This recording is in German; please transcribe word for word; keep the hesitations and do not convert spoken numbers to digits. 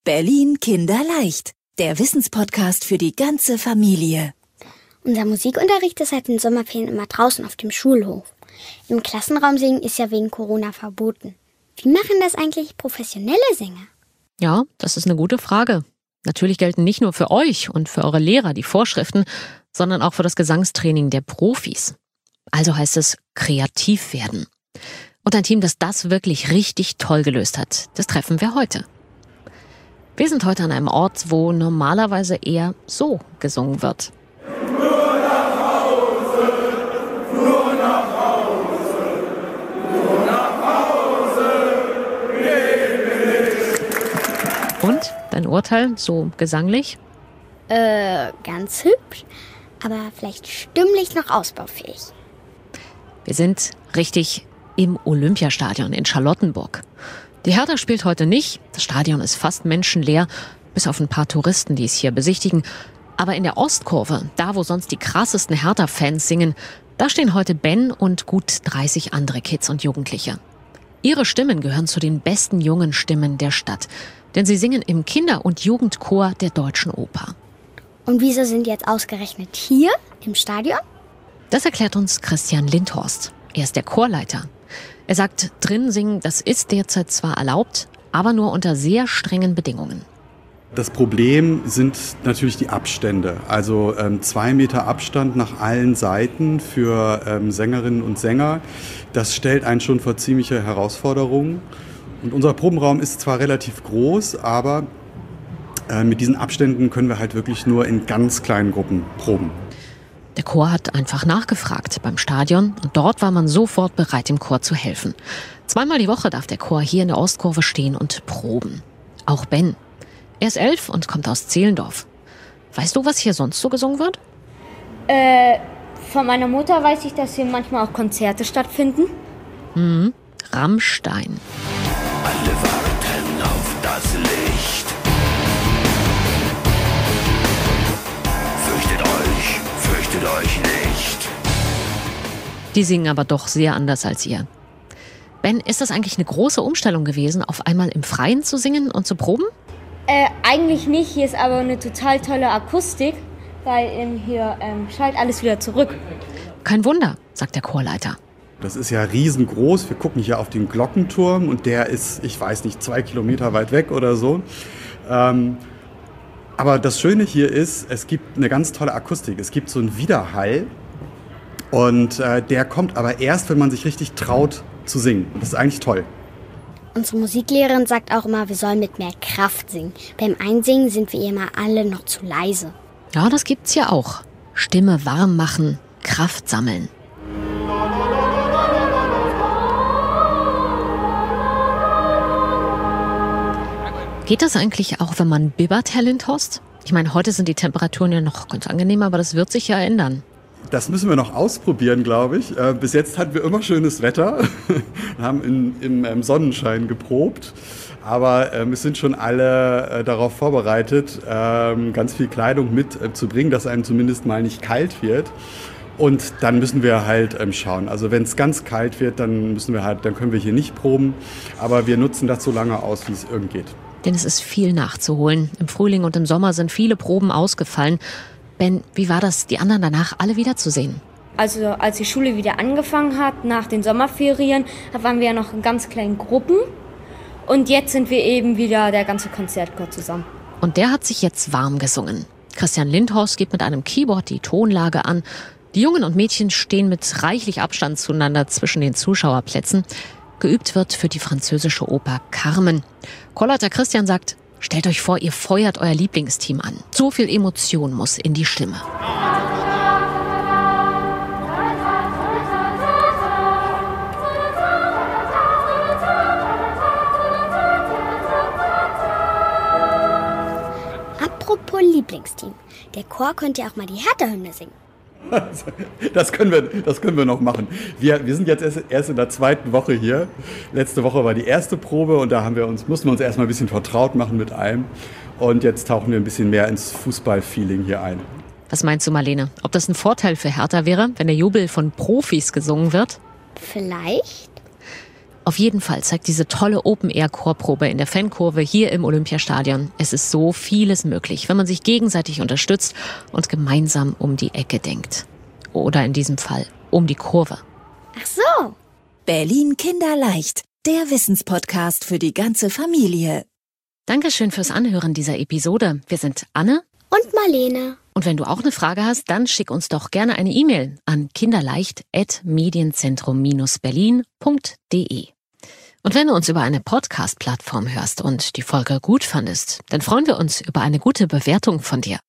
Berlin Kinderleicht, der Wissenspodcast für die ganze Familie. Unser Musikunterricht ist seit den Sommerferien immer draußen auf dem Schulhof. Im Klassenraum singen ist ja wegen Corona verboten. Wie machen das eigentlich professionelle Sänger? Ja, das ist eine gute Frage. Natürlich gelten nicht nur für euch und für eure Lehrer die Vorschriften, sondern auch für das Gesangstraining der Profis. Also heißt es kreativ werden. Und ein Team, das das wirklich richtig toll gelöst hat, das treffen wir heute. Wir sind heute an einem Ort, wo normalerweise eher so gesungen wird. Nur nach Hause, nur nach Hause, nur nach Hause gehen wir. Und dein Urteil, so gesanglich? Äh, ganz hübsch, aber vielleicht stimmlich noch ausbaufähig. Wir sind richtig im Olympiastadion in Charlottenburg. Die Hertha spielt heute nicht. Das Stadion ist fast menschenleer, bis auf ein paar Touristen, die es hier besichtigen. Aber in der Ostkurve, da wo sonst die krassesten Hertha-Fans singen, da stehen heute Ben und gut dreißig andere Kids und Jugendliche. Ihre Stimmen gehören zu den besten jungen Stimmen der Stadt. Denn sie singen im Kinder- und Jugendchor der Deutschen Oper. Und wieso sind die jetzt ausgerechnet hier im Stadion? Das erklärt uns Christian Lindhorst. Er ist der Chorleiter. Er sagt, drin singen, das ist derzeit zwar erlaubt, aber nur unter sehr strengen Bedingungen. Das Problem sind natürlich die Abstände. Also ähm, zwei Meter Abstand nach allen Seiten für ähm, Sängerinnen und Sänger. Das stellt einen schon vor ziemliche Herausforderungen. Und unser Probenraum ist zwar relativ groß, aber äh, mit diesen Abständen können wir halt wirklich nur in ganz kleinen Gruppen proben. Der Chor hat einfach nachgefragt beim Stadion und dort war man sofort bereit, dem Chor zu helfen. Zweimal die Woche darf der Chor hier in der Ostkurve stehen und proben. Auch Ben. Er ist elf und kommt aus Zehlendorf. Weißt du, was hier sonst so gesungen wird? Äh, von meiner Mutter weiß ich, dass hier manchmal auch Konzerte stattfinden. Mhm. Rammstein. Alle warten auf das Licht. Fürchtet euch, fürchtet euch nicht. Die singen aber doch sehr anders als ihr. Ben, ist das eigentlich eine große Umstellung gewesen, auf einmal im Freien zu singen und zu proben? Äh, eigentlich nicht. Hier ist aber eine total tolle Akustik, weil ähm, hier ähm, schallt alles wieder zurück. Kein Wunder, sagt der Chorleiter. Das ist ja riesengroß. Wir gucken hier auf den Glockenturm und der ist, ich weiß nicht, zwei Kilometer weit weg oder so. Ähm, aber das Schöne hier ist, es gibt eine ganz tolle Akustik. Es gibt so einen Widerhall und äh, der kommt aber erst, wenn man sich richtig traut zu singen. Das ist eigentlich toll. Unsere Musiklehrerin sagt auch immer, wir sollen mit mehr Kraft singen. Beim Einsingen sind wir immer alle noch zu leise. Ja, das gibt's ja auch. Stimme warm machen, Kraft sammeln. Geht das eigentlich auch, wenn man bibbert, Herr Lindhorst? Ich meine, heute sind die Temperaturen ja noch ganz angenehm, aber das wird sich ja ändern. Das müssen wir noch ausprobieren, glaube ich. Äh, bis jetzt hatten wir immer schönes Wetter, haben in, im, im Sonnenschein geprobt. Aber ähm, es sind schon alle äh, darauf vorbereitet, ähm, ganz viel Kleidung mitzubringen, äh, dass einem zumindest mal nicht kalt wird. Und dann müssen wir halt ähm, schauen. Also wenn es ganz kalt wird, dann müssen wir halt, dann können wir hier nicht proben. Aber wir nutzen das so lange aus, wie es irgend geht. Denn es ist viel nachzuholen. Im Frühling und im Sommer sind viele Proben ausgefallen. Ben, wie war das, die anderen danach alle wiederzusehen? Also als die Schule wieder angefangen hat, nach den Sommerferien, da waren wir ja noch in ganz kleinen Gruppen. Und jetzt sind wir eben wieder der ganze Konzertchor zusammen. Und der hat sich jetzt warm gesungen. Christian Lindhorst gibt mit einem Keyboard die Tonlage an. Die Jungen und Mädchen stehen mit reichlich Abstand zueinander zwischen den Zuschauerplätzen. Geübt wird für die französische Oper Carmen. Chorleiter Christian sagt, stellt euch vor, ihr feuert euer Lieblingsteam an. So viel Emotion muss in die Stimme. Apropos Lieblingsteam. Der Chor könnte ja auch mal die Hertha-Hymne singen. Das können wir, das können wir noch machen. Wir, wir sind jetzt erst, erst in der zweiten Woche hier. Letzte Woche war die erste Probe und da haben wir uns, mussten wir uns erstmal ein bisschen vertraut machen mit allem. Und jetzt tauchen wir ein bisschen mehr ins Fußball-Feeling hier ein. Was meinst du, Marlene? Ob das ein Vorteil für Hertha wäre, wenn der Jubel von Profis gesungen wird? Vielleicht. Auf jeden Fall zeigt diese tolle Open-Air-Chorprobe in der Fankurve hier im Olympiastadion. Es ist so vieles möglich, wenn man sich gegenseitig unterstützt und gemeinsam um die Ecke denkt. Oder in diesem Fall um die Kurve. Ach so. Berlin Kinderleicht, der Wissenspodcast für die ganze Familie. Dankeschön fürs Anhören dieser Episode. Wir sind Anne Und Marlene. Und wenn du auch eine Frage hast, dann schick uns doch gerne eine E-Mail an kinderleicht at medienzentrum berlin punkt de. Und wenn du uns über eine Podcast-Plattform hörst und die Folge gut fandest, dann freuen wir uns über eine gute Bewertung von dir.